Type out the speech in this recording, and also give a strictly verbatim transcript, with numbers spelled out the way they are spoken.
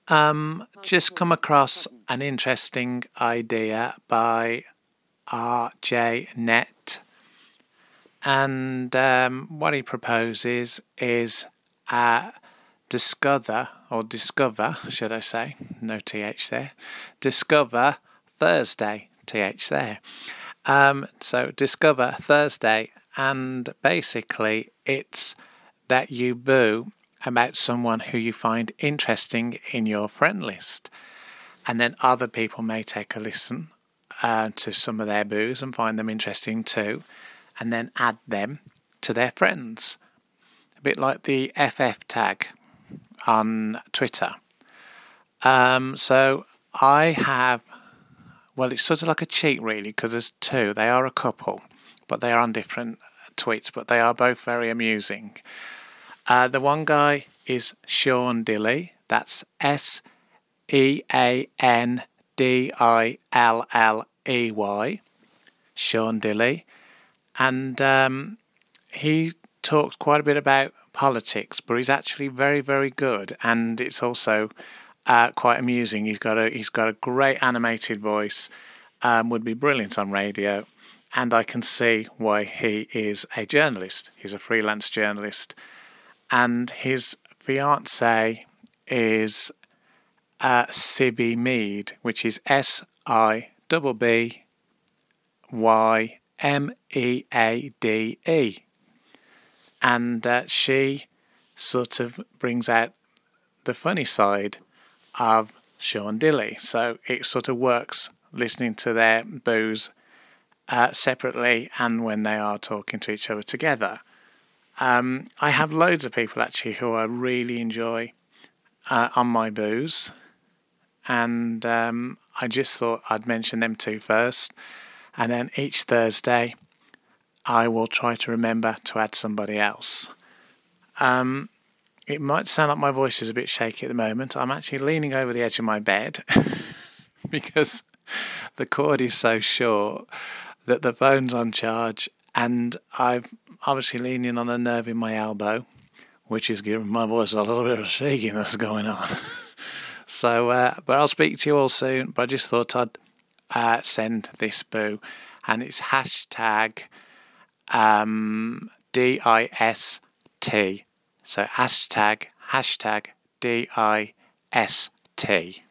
Um, just come across an interesting idea by R J Net, and um, what he proposes is uh, discover, or discover, should I say, no T H there, discover Thursday, T H there. Um, so discover Thursday, and basically it's that you boo about someone who you find interesting in your friend list, and then other people may take a listen uh, to some of their boos and find them interesting too, and then add them to their friends. A bit like the F F tag on Twitter. Um, so I have, well, it's sort of like a cheat really, because there's two. They are a couple, but they are on different tweets, but they are both very amusing. Uh, the one guy is Sean Dilley. That's S E A N D I L L E Y. Sean Dilley. And um, he talks quite a bit about politics, but he's actually very, very good, and it's also uh, quite amusing. He's got a he's got a great animated voice, um, would be brilliant on radio, and I can see why he is a journalist. He's a freelance journalist, and his fiancée is uh, Sibby Mead, which is S I B B Y M E A D E. And uh, she sort of brings out the funny side of Sean Dilley. So it sort of works listening to their boos uh, separately and when they are talking to each other together. Um, I have loads of people actually who I really enjoy uh, on my boos, and um, I just thought I'd mention them two first, and then each Thursday I will try to remember to add somebody else. Um, it might sound like my voice is a bit shaky at the moment. I'm actually leaning over the edge of my bed because the cord is so short that the phone's on charge, and I'm obviously leaning on a nerve in my elbow, which is giving my voice a little bit of shakiness going on. so, uh, but I'll speak to you all soon, but I just thought I'd uh, send this boo, and it's hashtag Um, D I S T. So hashtag, hashtag D I S T.